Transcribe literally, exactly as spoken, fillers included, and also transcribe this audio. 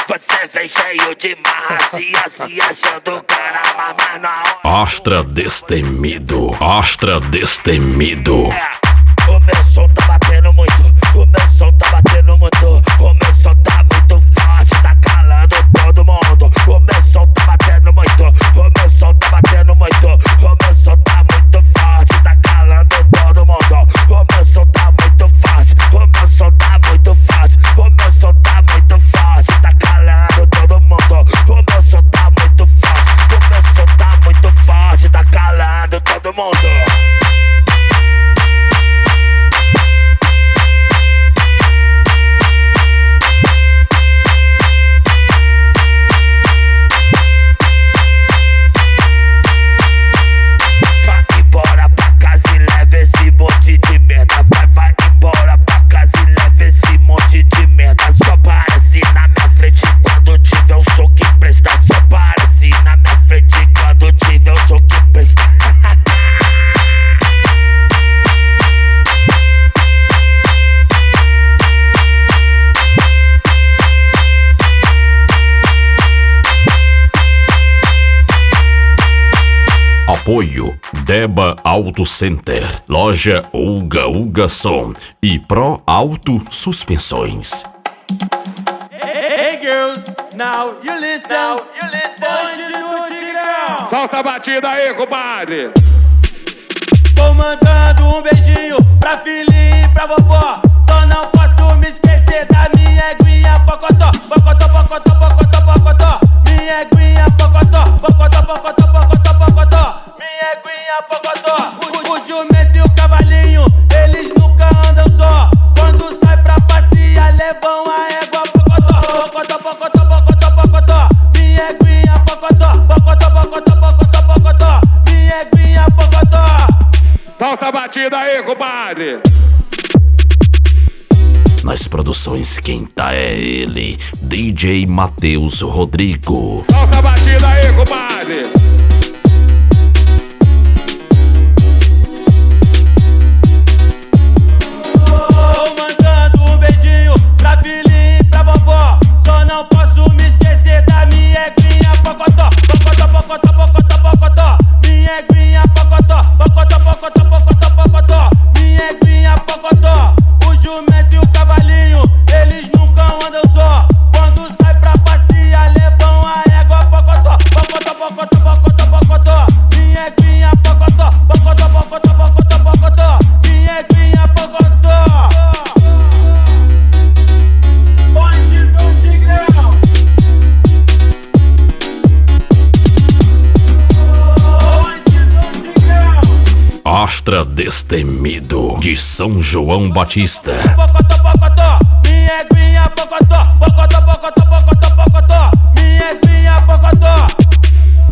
Você vem cheio de marra, se assim achando cara, mas na hora. Astra destemido, Astra destemido. É, o meu som tá batendo muito, o meu som tá batendo muito, o meu som tá muito forte, tá calando todo mundo. O meu som tá batendo muito, o meu som tá batendo muito, o meu som tá muito forte, tá calando todo mundo. O meu som tá muito forte, o meu som tá muito forte, o meu som tá muito forte, tá calando todo mundo. O meu som tá muito forte, o meu som tá muito forte, tá calando todo mundo. Apoio Deba Auto Center, Loja Uga Uga Som e Pro Auto Suspensões. Hey girls, now you listen, now you listen. Bonde do Tigrão. Solta a batida aí, compadre. Tô mandando um beijinho pra filhinha e pra vovó. Só não posso me esquecer da minha eguinha pocotó. Pocotó, pocotó, pocotó, pocotó. Minha eguinha pocotó. Pocotó, pocotó, pocotó, pocotó. Minha eguinha pocotó. O, o jumento e o cavalinho, eles nunca andam só. Quando sai pra passear, levam a égua pocotó. Pocotó, pocotó, pocotó, pocotó. Minha eguinha pocotó. Pocotó, pocotó, pocotó, pocotó. Minha eguinha pocotó. Solta a batida aí, compadre. Nas produções quem tá é ele, D J Matheus Rodrigo. Solta a batida aí, compadre. Tô mandando um beijinho pra filhinha e pra vovó. Só não posso me esquecer da minha eguinha pocotó. Pocotó, pocotó, pocotó, pocotó. Minha eguinha pocotó. Pocotó, pocotó, pocotó, pocotó. Minha eguinha pocotó. O jumento e o cavalinho, eles nunca andam só. Quando sai pra passear, levam a égua pocotó. Pocotó, pocotó, pocotó, pocotó. Minha eguinha pocotó. Pocotó, pocotó, pocotó, pocotó. Minha eguinha pocotó. Bonde do Tigrão. Bonde do Tigrão. Astra destemido de São João Batista. Pocotó, pocotó. Minha eguinha pocotó. Pocotó, pocotó, pocotó.